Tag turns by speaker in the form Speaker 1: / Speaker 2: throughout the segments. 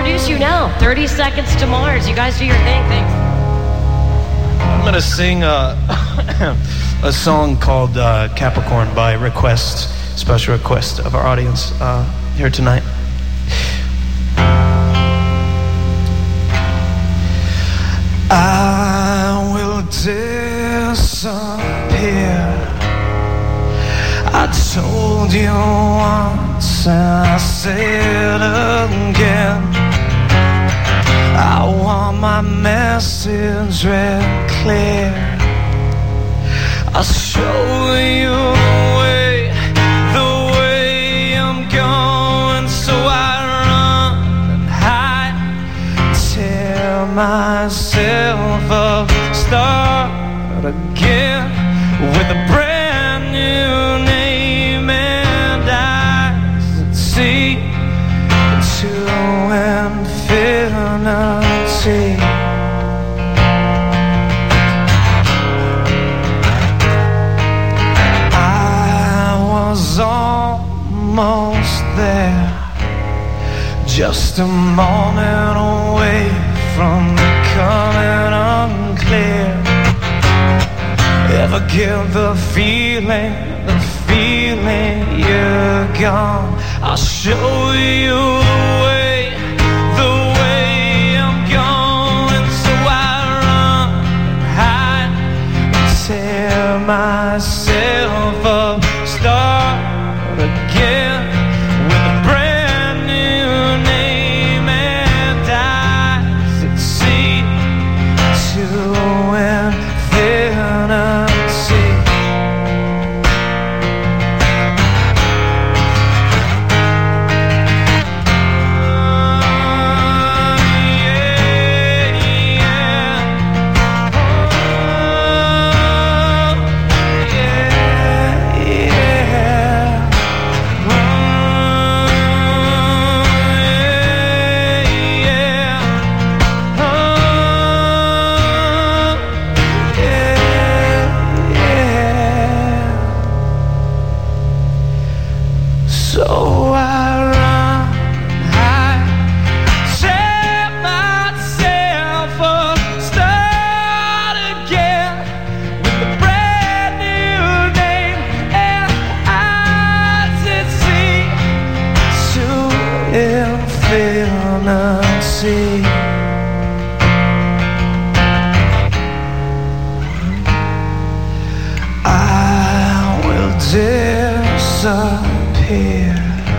Speaker 1: introduce you now. 30 Seconds to Mars. You guys do your thing. Thanks.
Speaker 2: I'm going to sing a song called Capricorn by request, special request of our audience here tonight. I will disappear. I told you once and I say it again. I want my message read clear. I'll show you the way I'm going. So I run and hide, tear myself up, start again with a brand new name and eyes that see into infinity. I was almost there, just a moment away from becoming unclear. Ever get the feeling you're gone? I'll show you the way I'm going. So I run and hide, tear myself up, start again with a brand new name and eyes that see to infinity. Disappear.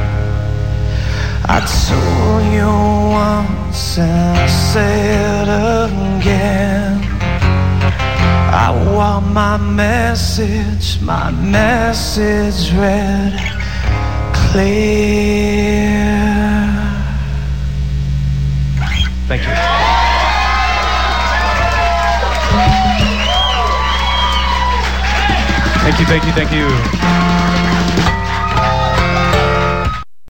Speaker 2: I told you once and I'll say it again. I want my message read clear. Thank you. Thank you.